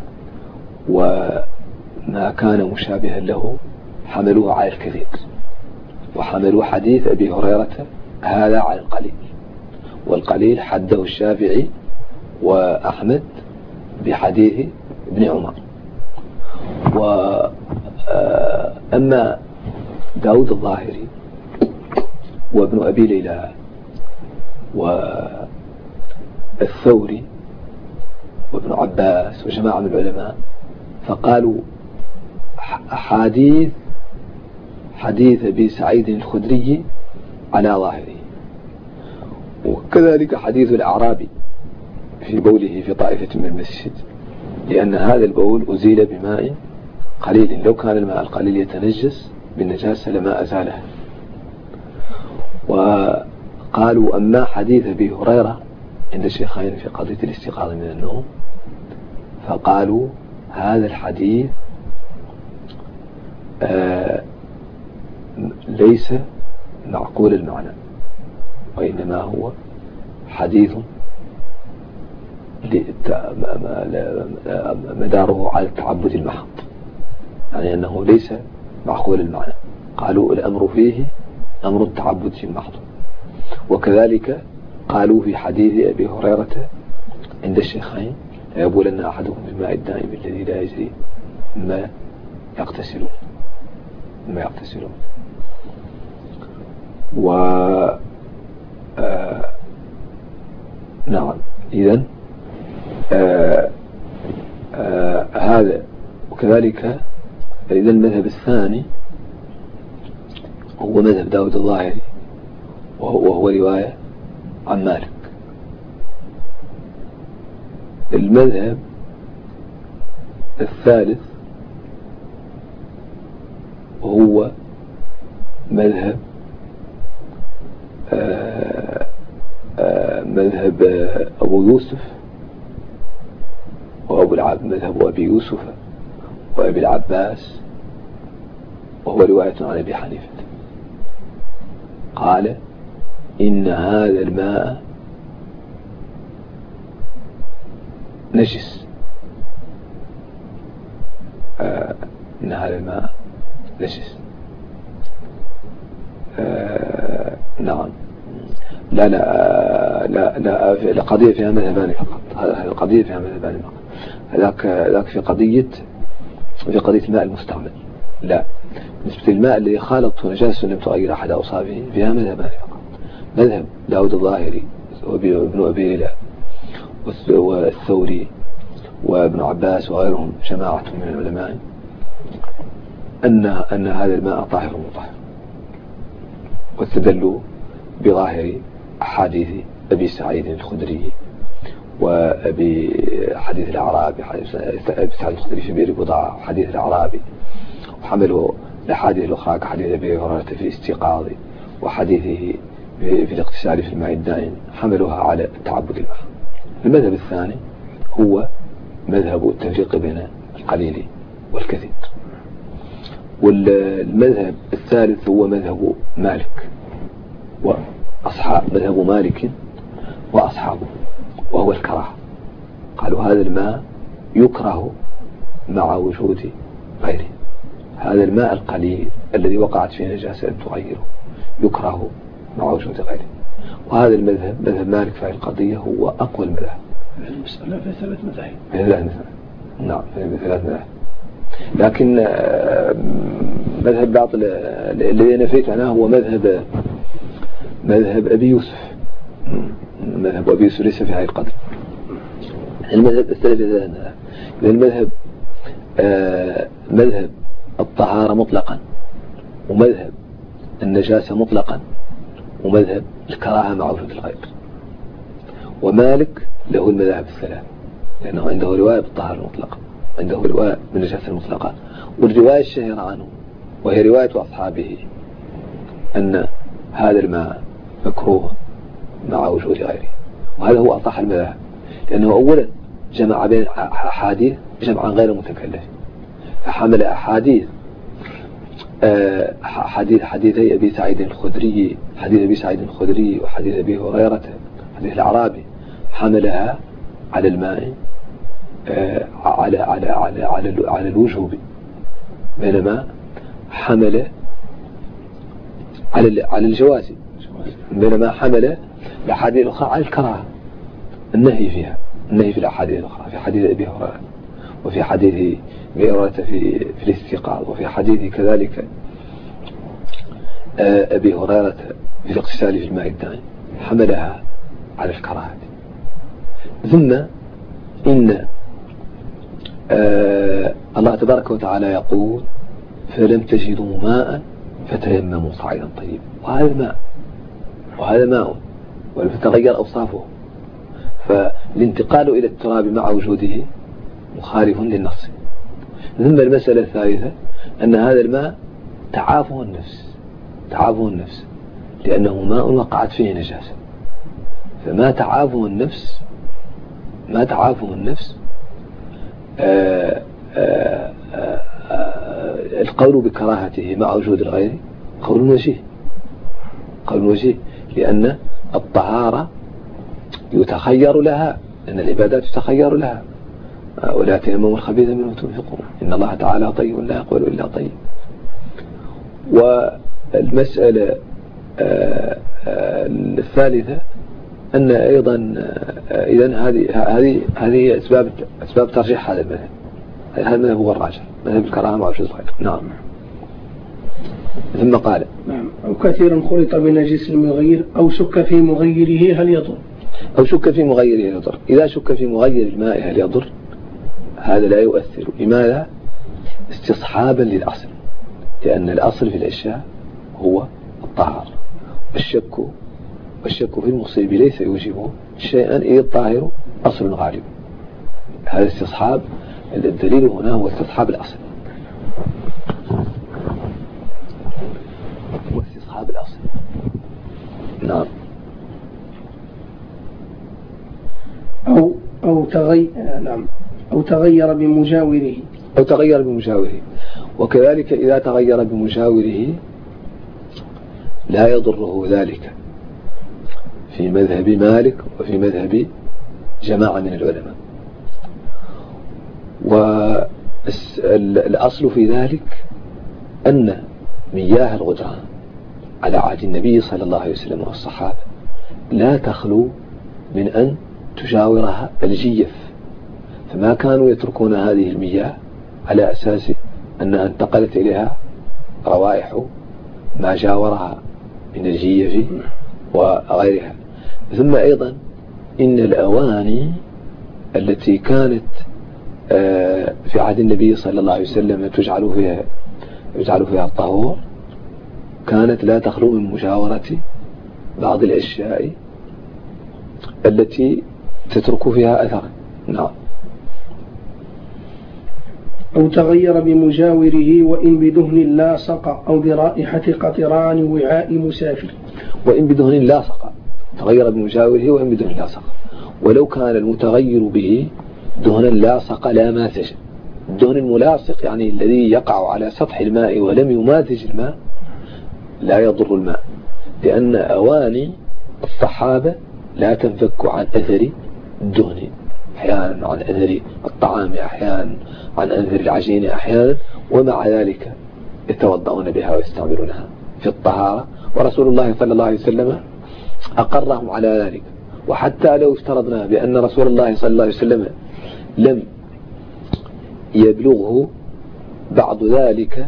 وما كان مشابها له حملوه على الكثير، وحملوا حديث أبي هريرة هذا على القليل، والقليل حده الشافعي وأحمد بحديث ابن عمر. وأما داود الظاهري وابن أبي ليلى والثوري وابن عباس وجماعة من العلماء فقالوا حديث أبي سعيد الخدري على ظاهره، وكذلك حديث الأعرابي في بوله في طائفة من المسجد، لأن هذا البول أزيل بماء قليل، لو كان الماء القليل يتنجس بالنجاسة لما أزالها. وقالوا أما حديث أبي هريرة عند الشيخين في قضية الاستيقاظ من النوم فقالوا هذا الحديث ليس معقول المعنى، وإنما هو حديث مداره على التعبد المحض، يعني أنه ليس معقول المعنى. قالوا الأمر فيه أمر التعبد المحض. وكذلك قالوا في حديث أبي هريرة عند الشيخين: لا يبولن أحدكم بالماء الدائم الذي لا يجري مما يغتسلون. نعم. إذن هذا وكذلك فإذا المذهب الثاني هو مذهب داود الظاهري وهو رواية عن مالك. المذهب الثالث هو مذهب مذهب أبو يوسف مذهب أبي يوسف وأبي العباس، وهو رواية عن أبي حنيفة. قال إن هذا الماء نجس، إن هذا الماء نجس. نعم. لا لا لا لا القضية فيها مذهبان فقط. هذه القضية فيها مذهبان فقط. ذاك في قضية الماء المستعمل. لا، بالنسبة للماء الذي خالط نجاسة لم تغير أحد أوصافه فيها مذهبان فقط. مذهب داود الظاهري وابن أبي ليلى والثوري وابن عباس وغيرهم جماعة من العلماء أن هذا الماء طاهر مطهر، واستدلوا بظاهر أحاديث أبي سعيد الخدري وأبي حديث الأعرابي، أبي سعيد الخدري في بئر بضاعة وحديث الأعرابي، وحملوا الأحاديث الأخرى كحديث أبي هريرة في الاستيقاظ وحديثه في الاغتسال في الماء الدائم، حملوها على تعبد الماء. المذهب الثاني هو مذهب التفريق بين القليل والكثير. والمذهب الثالث هو مذهب مالك وأصحاب مذهب مالك وأصحابه، وهو الكراهة. قالوا هذا الماء يكره مع وجود غيره. هذا الماء القليل الذي وقعت فيه نجاسة لم تغيره يكره مع وجود غيره. وهذا المذهب مذهب مالك في القضية هو أقوى المذاهب. المسألة في 3 مذاهب. نعم، في 3 مذاهب. لكن مذهب بعض الذي نفيت عنه هو مذهب أبي يوسف. مذهب أبي يوسف ليس في هذه القدر. المذهب الثالث المذهب مذهب الطهارة مطلقا، ومذهب النجاسة مطلقا، ومذهب الكراهة مع وجود الغير. ومالك له المذاهب الثلاث، لأنه عنده رواية بالطهارة المطلقة، عنده رواية بالنجاسة المطلقة، والرواية الشهيرة عنه وهي رواية أصحابه أن هذا الماء مكروه مع وجود غيره. وهذا هو أصح المذاهب، لأنه أولا جمع بين أحاديث جمعا غير متكلف، فحمل أحاديث حديثي أبي سعيد الخدري، حديث أبي سعيد الخدري وحديث أبي هريرة حديث الأعرابي، حملها على الماء على الوجوب، بينما حمل على الجواز، بينما حمل الأحاديث الأخرى على الكراهة، النهي فيها، النهي في الأحاديث الأخرى، في حديث أبي هريرة وفي حديث أبي هريرة في الاستيقاظ، وفي حديث كذلك أبي هريرة في الاغتسال في الماء الدائم، حملها على الكراهة. ثم إن الله تبارك وتعالى يقول فلم تجدوا ماء فتيمموا صعيدا طيبا، وهذا ماء ولم تتغير أوصافه، فالانتقال إلى التراب مع وجوده مخالف للنص. ثم المسألة الثالثة أن هذا الماء تعافه النفس لأنه ماء وقعت فيه نجاسة، فما تعافه النفس القول بكراهته مع وجود الغير قول وجيه، لأن الطهارة يتخير لها، أن العبادات يتخير لها، ولا تيمموا الخبيث منه تنفقون إن الله تعالى طيب لا يقبل إلا طيب. والمسألة الثالثة أن أيضا إذن هذه أسباب ترجيح هذا المذهب. هذا المذهب هو الراجح، مذهب الكراهة مع وجود الغير. نعم. ثم قال أو كثيرا خلط بنجس المغير أو شك في مغيره هل يضر؟ أو شك في مغيره يضر. إذا شك في مغير الماء هل يضر؟ هذا لا يؤثر. لماذا؟ استصحابا للأصل، لأن الأصل في الأشياء هو الطهارة، والشك في المصيب ليس يوجبه شيئا إذ الطاهر أصل غالب. هذا استصحاب، الدليل هنا هو استصحاب الأصل، واستصحاب الأصل. نعم. أو تغير بمجاوره. وكذلك إذا تغير بمجاوره لا يضره ذلك في مذهب مالك وفي مذهب جماعة من العلماء. والأصل في ذلك أن مياه الغدران على عهد النبي صلى الله عليه وسلم والصحابة لا تخلو من أن تجاورها الجيف، فما كانوا يتركون هذه المياه على أساس أنها انتقلت إليها روائح ما جاورها من الجيف وغيرها. ثم أيضا إن الأواني التي كانت في عهد النبي صلى الله عليه وسلم يجعل فيها الطهور كانت لا تخلو من مجاورة بعض الأشياء التي تترك فيها أثرا. نعم. أو تغير بمجاوره وإن بدهن لاصق أو برائحة قطران وعاء مسافر. وإن بدهن لاصق، تغير بمجاوره وإن بدهن لاصق، ولو كان المتغير به دهنا لاصق لا مازج. الدهن الملاصق يعني الذي يقع على سطح الماء ولم يمازج الماء لا يضر الماء، لأن أواني الصحابة لا تنفك عن أثر الدهن، أحيانا عن أثر الطعام، أحيانا عن أثر العجين، أحيانا، ومع ذلك يتوضؤون بها ويستعملونها في الطهارة، ورسول الله صلى الله عليه وسلم أقرهم على ذلك. وحتى لو افترضنا بأن رسول الله صلى الله عليه وسلم لم يبلغه بعض ذلك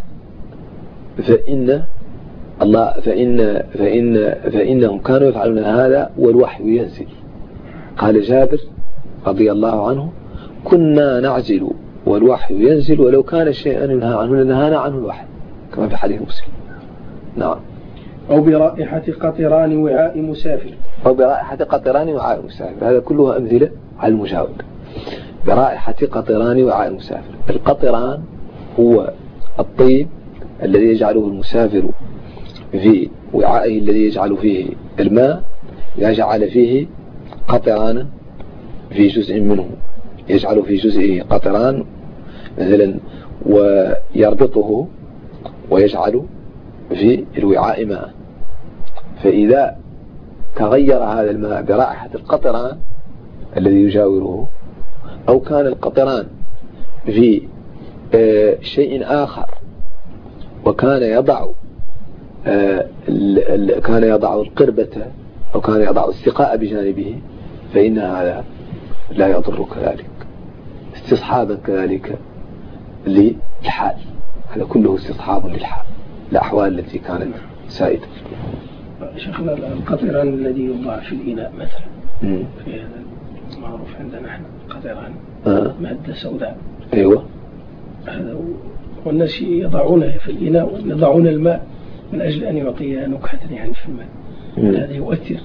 فإنهم كانوا يفعلون هذا والوحي ينزل. قال جابر رضي الله عنه: كنا نعزل والوحي ينزل ولو كان شيئا ينهى عنه لنهانا عنه الوحي، كما في حديث مسلم. نعم. أو برائحة قطران وعاء مسافر. أو برائحة قطران وعاء مسافر، هذا كلها أمثلة على المجاور. برائحة قطران وعاء مسافر. القطران هو الطيب الذي يجعله المسافر في وعائه الذي يجعل فيه الماء، يجعل فيه قطرانا في جزء منه، يجعل في جزئه قطران مثلا ويربطه ويجعل في الوعاء ماء. فإذا تغير هذا الماء برائحة القطران الذي يجاوره، أو كان القطران في شيء آخر وكان يضع القربة أو كان يضع السقاء بجانبه، فإن هذا لا يضر كذلك، استصحابا كذلك للحال. هذا كله استصحاب للحال، الأحوال التي كانت سائدة. شيخنا القطران الذي يوضع في الإناء مثلا، في هذا معروف عندنا نحن قطران مادة سوداء. أيوة. هذا والناس يضعونها في الإناء ويضعون الماء من أجل أن يعطيها نكهة يعني في الماء. هذا يؤثر.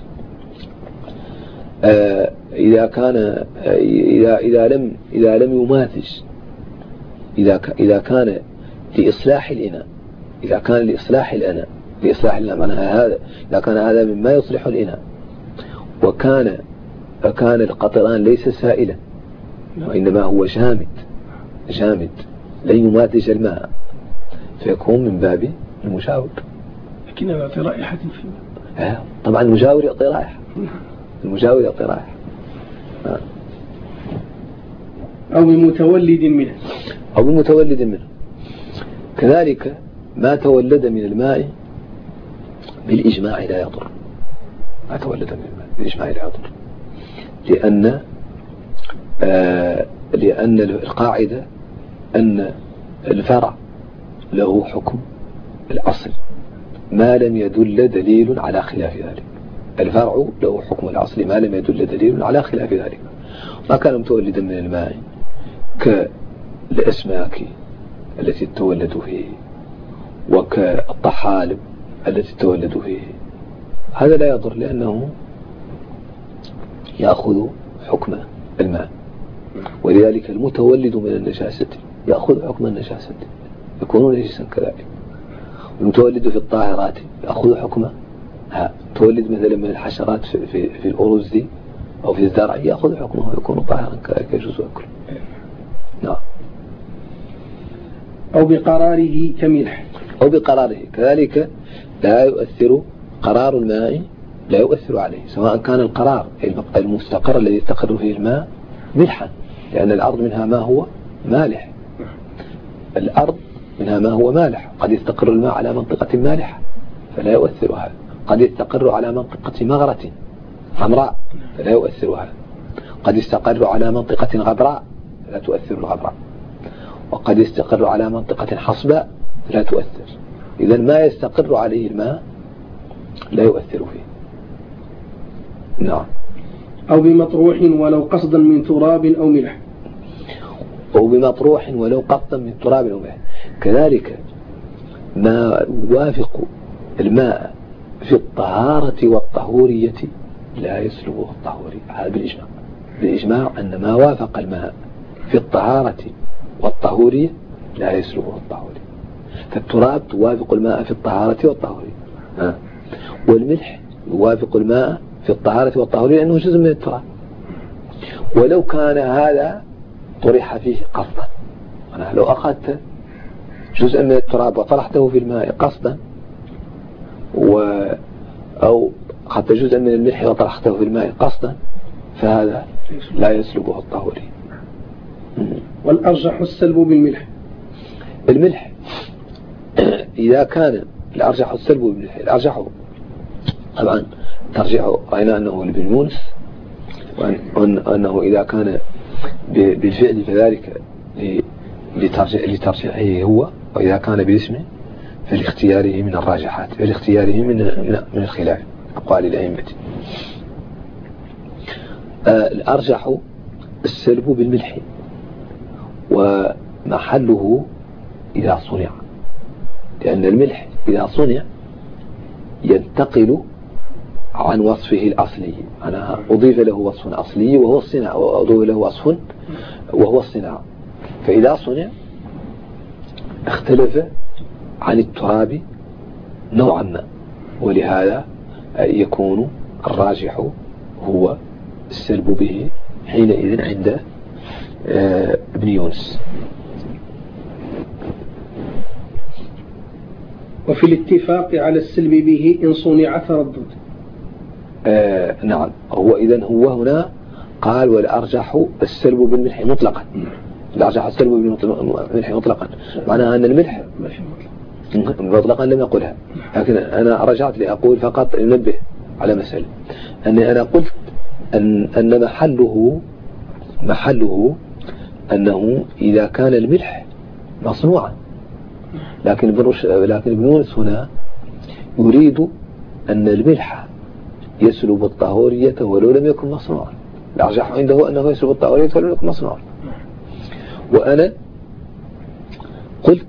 إذا لم يماثج، إذا كان لإصلاح الإناء، إذا كان لإصلاح الإناء معناها هذا، إذا كان هذا مما يصلح الإناء وكان القطران ليس سائلا وإنما هو جامد لن يماثج الماء، فيكون من باب المجاور. لكن يعطي رائحة في الماء. طبعا المجاور يعطي رائحة. المجاور يعطي رائحة. أو بمتولد منه. كذلك ما تولد من الماء بالإجماع لا يضر. ما تولد من الماء بالإجماع لا يضر، لأن القاعدة أن الفرع له حكم الأصل ما لم يدل دليل على خلاف ذلك. الفرع له حكم الأصل ما لم يدل دليل على خلاف ذلك. ما كان متولدا من الماء كالأسماك التي تتولد فيه وكالطحالب التي تتولد فيه، هذا لا يضر لأنه يأخذ حكم الماء. ولذلك المتولد من النجاسة يأخذ حكم النجاسة، يكون نجسا كذلك. المتولد في الطاهرات يأخذ حكمه، تولد مثلا من الحشرات في الأرز دي أو في الزرع يأخذ حكمه ويكون طاهرا كذلك يجوز أكله. نعم. أو بقراره كملح، أو بقراره كذلك لا يؤثر قرار الماء، لا يؤثر عليه، سواء كان القرار المستقر الذي يستقر فيه الماء ملحا، لأن الأرض منها ما هو مالح، الأرض منها ما هو مالح، قد يستقر الماء على منطقة مالحة فلا يؤثر هذا، قد يستقر على منطقة مغرة حمراء فلا يؤثر هذا، قد يستقر على منطقة غبراء فلا تؤثر الغبراء، وقد يستقر على منطقة حصباء فلا تؤثر. إذا ما يستقر عليه الماء لا يؤثر فيه. نعم. أو بمطروح ولو قصدا من تراب أو ملح، أو بمطروح ولو قصدا من تراب أو ملح، كذلك ما يوافق الماء في الطهارة والطهورية لا يسلبه الطهوري، هذا بالإجماع. بالإجماع أن ما وافق الماء في الطهارة والطهورية لا يسلبه الطهوري. فالتراب توافق الماء في الطهارة والطهورية، والملح يوافق الماء في الطهارة والطهورية لأنه جزء من التراب. ولو كان هذا طرح فيه قصدا، أنا لو أخذت جزء من التراب وطرحته في الماء قصدا، أو أخذت جزء من الملح وطرحته في الماء قصدا، فهذا لا يسلبه الطهوري. والأرجح السلب بالملح. الملح إذا كان الأرجح السلب بالملح، الأرجح طبعا ترجع رأينا أنه لابن يونس، وأنه إذا كان بالفعل فذلك لترجيحه هو، وإذا كان بالاسم فلاختياره من الراجحات، فلاختياره من الخلاف أقوال الأئمة. الأرجح السلب بالملح، ومحله إذا صنع، لأن الملح إذا صنع ينتقل عن وصفه الأصلي. أنا أضيف له وصف أصلي وهو الصناعة، وأضيف له وصف وهو الصناعة، فإذا صنع اختلف عن التراب نوعا ما، ولهذا يكون الراجح هو السلب به حينئذ عند ابن يونس. وفي الاتفاق على السلب به إن صنع تردد. نعم. هو هنا قال والأرجح السلب بالملح مطلقا، الأرجح السلب بالملح مطلقا، معناها أن الملح مطلقا لم يقلها، لكن أنا رجعت لأقول فقط ننبه على مسألة، أني أنا قلت أن محله أنه إذا كان الملح مصنوعا، لكن ابن يونس هنا يريد أن الملح يسلب الطهورية ولو لم يكن مصنوعا. الأرجح عنده أنه يسلب الطهورية ولو لم يكن مصنوعا، وأنا قلت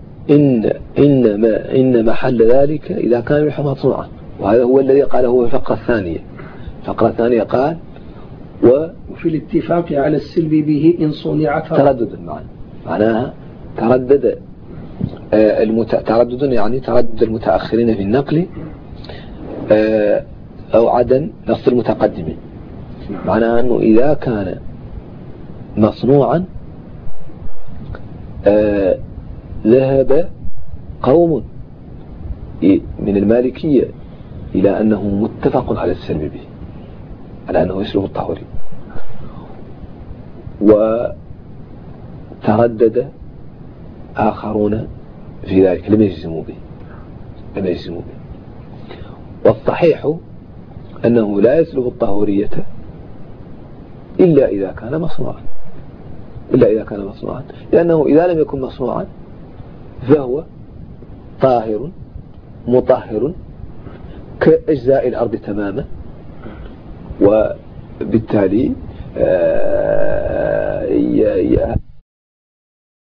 إن محل ذلك إذا كان الملح مصنوعا، وهذا هو الذي قاله في الفقرة الثانية. الفقرة الثانية قال وفي الاتفاق على السلب به إن صنع تردد، معناها تردد يعني تردد المتأخرين في النقل أو عدم نص المتقدمين، معناها أنه إذا كان مصنوعا ذهب قوم من المالكية إلى أنه متفق على السلب به، على أنه يسلب الطهوري، وتردد آخرون في ذلك لم يجزموا به. والصحيح أنه لا يسلب الطهورية إلا إذا كان مصنوعا، لأنه إذا لم يكن مصنوعا فهو طاهر مطهر كأجزاء الأرض تماما، وبالتالي